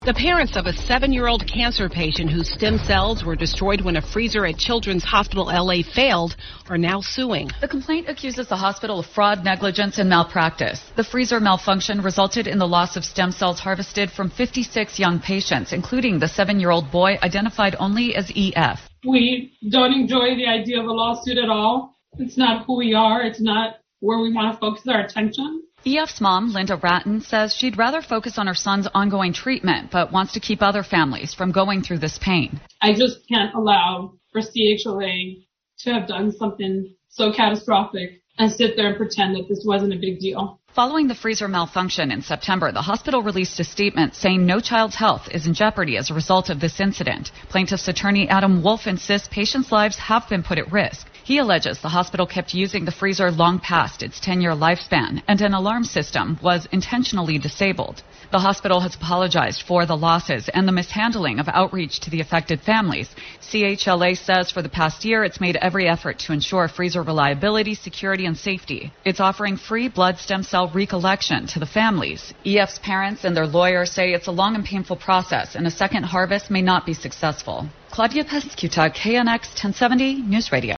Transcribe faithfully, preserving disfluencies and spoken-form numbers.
The parents of a seven-year-old cancer patient whose stem cells were destroyed when a freezer at Children's Hospital L A failed are now suing. The complaint accuses the hospital of fraud, negligence, and malpractice. The freezer malfunction resulted in the loss of stem cells harvested from fifty-six young patients, including the seven-year-old boy identified only as E F. We don't enjoy the idea of a lawsuit at all. It's not who we are. It's not where we want to focus our attention. E F's mom, Linda Ratton, says she'd rather focus on her son's ongoing treatment, but wants to keep other families from going through this pain. I just can't allow for C H L A to have done something so catastrophic and sit there and pretend that this wasn't a big deal. Following the freezer malfunction in September, the hospital released a statement saying no child's health is in jeopardy as a result of this incident. Plaintiff's attorney Adam Wolf insists patients' lives have been put at risk. He alleges the hospital kept using the freezer long past its ten-year lifespan, and an alarm system was intentionally disabled. The hospital has apologized for the losses and the mishandling of outreach to the affected families. C H L A says for the past year it's made every effort to ensure freezer reliability, security, and safety. It's offering free blood stem cell recollection to the families. E F's parents and their lawyers say it's a long and painful process, and a second harvest may not be successful. Claudia Pescuta, K N X ten seventy News Radio.